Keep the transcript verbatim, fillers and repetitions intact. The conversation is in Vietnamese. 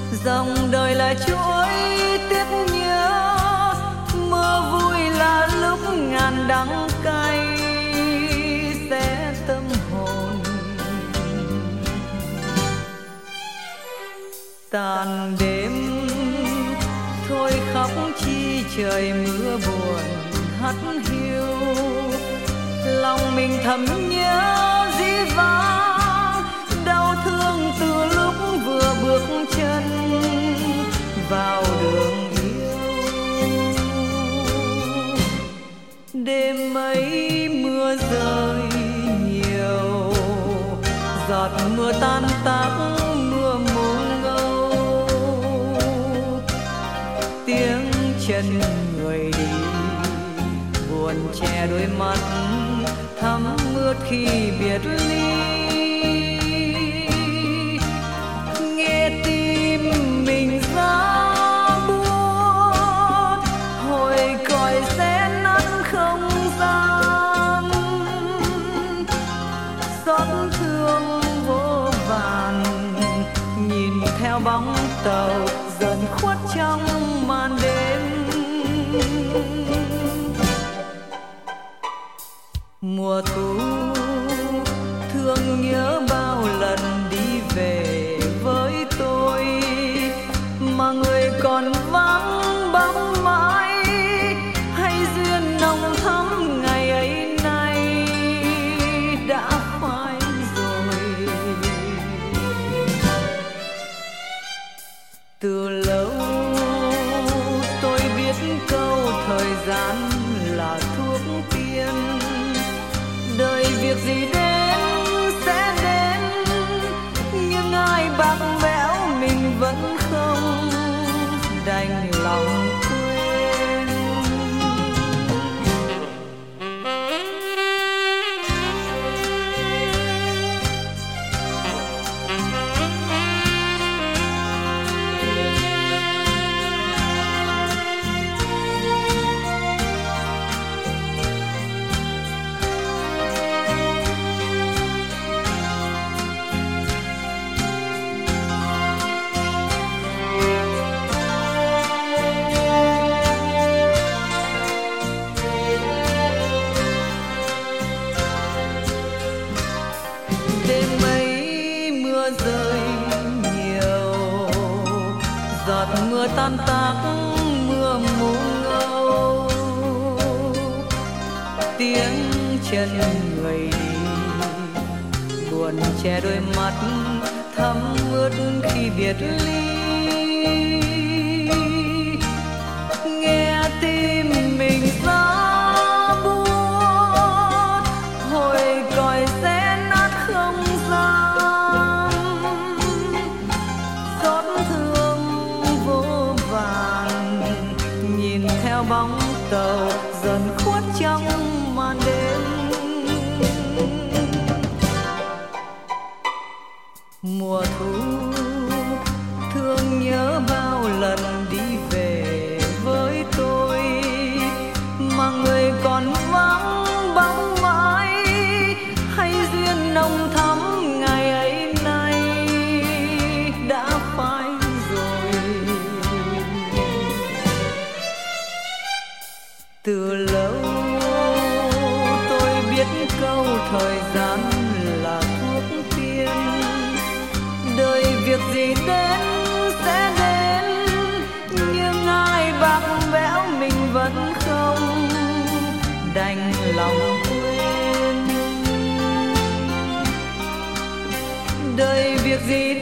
dòng đời là chuỗi tiếc nhớ, mơ vui là lúc ngàn đắng cay xé tâm hồn. Tàn đêm thôi khóc chi trời mưa buồn hắt hiu, lòng mình thầm nhớ dĩ vãng đau thương từ lúc vừa bước chân vào đường yêu. Đêm ấy mưa rơi nhiều, giọt mưa tan tác mưa mù ngâu, tiếng chân người đi buồn che đôi mắt thắm ướt khi biệt ly. Nghe tim mình ra buốt, hồi còi xé nát không gian, xót thương vô vàn nhìn theo bóng tàu dần khuất trong màn đêm. Mùa thu thương nhớ bao lần đi về với tôi, mà người còn vắng bóng mãi, hay duyên nồng thắm ngày ấy nay đã phai rồi. Từ lâu tôi biết câu thời gian là thuốc tiên, đời việc gì đến sẽ đến, nhưng ai bạc bẽo mình vẫn không đành lòng quên. Rơi nhiều, giọt mưa tan tác mưa mù ngâu, tiếng chân người đi buồn che đôi mắt thấm ướt khi biệt ly. Nghe tim mình ra buốt, hồi còi xé nát không gian, theo bóng tàu dần khuất trong màn đêm. Mùa thu thương nhớ bao lần đi về với tôi, mà người còn vắng bóng mãi, hay duyên nồng thắm ngày ấy nay đã phai rồi. Từ lâu tôi biết câu thời gian là thuốc tiên, đời việc gì đến sẽ đến, nhưng ai bạc bẽo mình vẫn không đành lòng quên. Đời việc gì